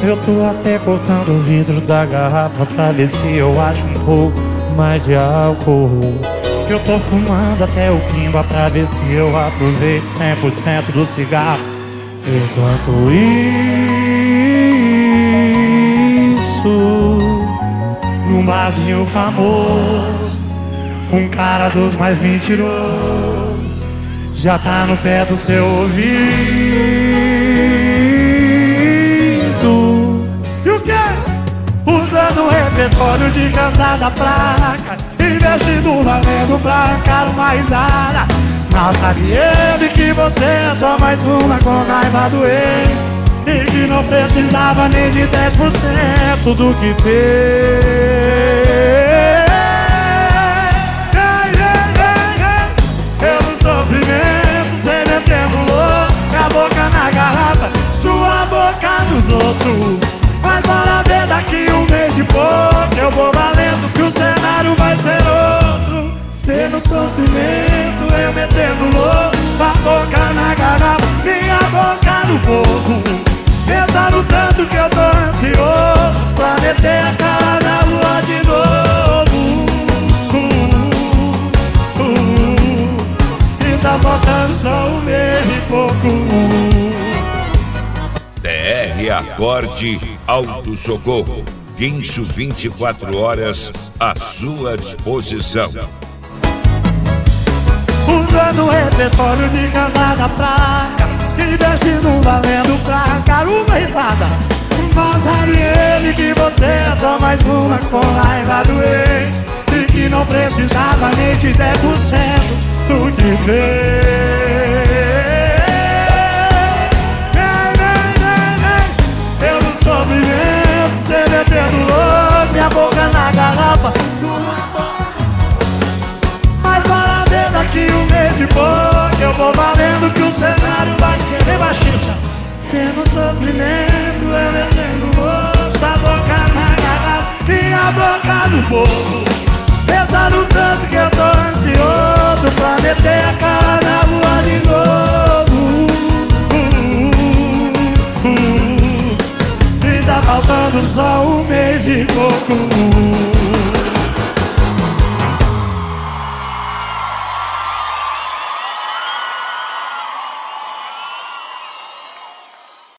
Eu tô até cortando o vidro da garrafa pra ver se eu acho um pouco mais de álcool. Eu tô fumando até o quimba pra ver se eu aproveito 100% do cigarro. Enquanto isso, num barzinho famoso, um cara dos mais mentirosos já tá no pé do seu ouvido. E o quê? Usando o repertório de cantar da placa, investindo valendo pra arrancar uma risada. Mal sabe ele que você é só mais uma com raiva do ex, e que não precisava nem de 10% do que fez. Pelo sofrimento, cê metendo louco, a boca na garrafa, sua boca nos outros. Mas bora ver daqui um mês e pouco, eu vou valendo que o cenário vai ser outro. Cê no sofrimento, eu metendo louco, sua boca na garrafa, minha boca no boco. Pensando tanto que eu tô ansioso pra meter a cara na lua de novo. E tá faltando só um mês e pouco. DR Acorde Auto Socorro. Guincho 24 horas à sua disposição. Usando o repertório de cantar da praia, investindo valendo pra arrancar uma risada. Mas sabe ele que você é só mais uma com raiva do ex, e que não precisava nem de 10% do que fez. Eu no sofrimento, cê metendo louco, minha boca na garrafa, mas bora ver daqui um mês e pouco, eu vou valendo que o cenário vai ser bem baixinho. Cê no sofrimento, eu metendo louco, a boca na garrafa, minha boca no povo. Pensando tanto que eu tô ansioso pra meter a cara na lua de novo. E tá faltando só um mês e pouco.